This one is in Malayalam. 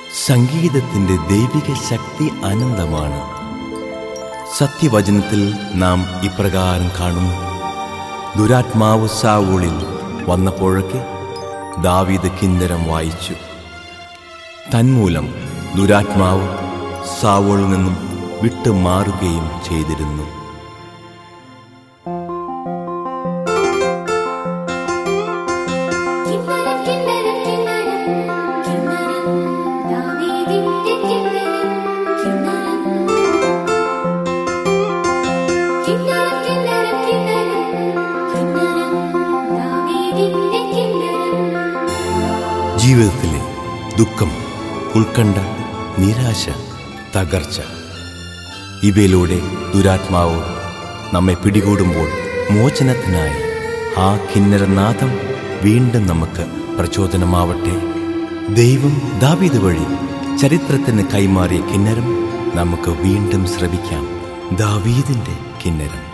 സംഗീതത്തിൻ്റെ ദൈവിക ശക്തി അനന്തമാണ്. സത്യവചനത്തിൽ നാം ഇപ്രകാരം കാണുന്നു: ദുരാത്മാവ് സാവൂളിൽ വന്നപ്പോഴൊക്കെ ദാവീദ് കിന്നരം വായിച്ചു. തന്മൂലം ദുരാത്മാവ് സാവൂളിൽ നിന്നും വിട്ടുമാറുകയും ചെയ്തിരുന്നു. ജീവിതത്തിലെ ദുഃഖം, ഉത്കണ്ഠ, നിരാശ, തകർച്ച ഇവയിലൂടെ ദുരാത്മാവ് നമ്മെ പിടികൂടുമ്പോൾ മോചനത്തിനായി ആ കിന്നരനാദം വീണ്ടും നമുക്ക് പ്രചോദനമാവട്ടെ. ദൈവം ദാവീദ് വഴി ചരിത്രത്തിന് കൈമാറിയ കിന്നരം നമുക്ക് വീണ്ടും ശ്രവിക്കാം. ദാവീദിന്റെ കിന്നരം.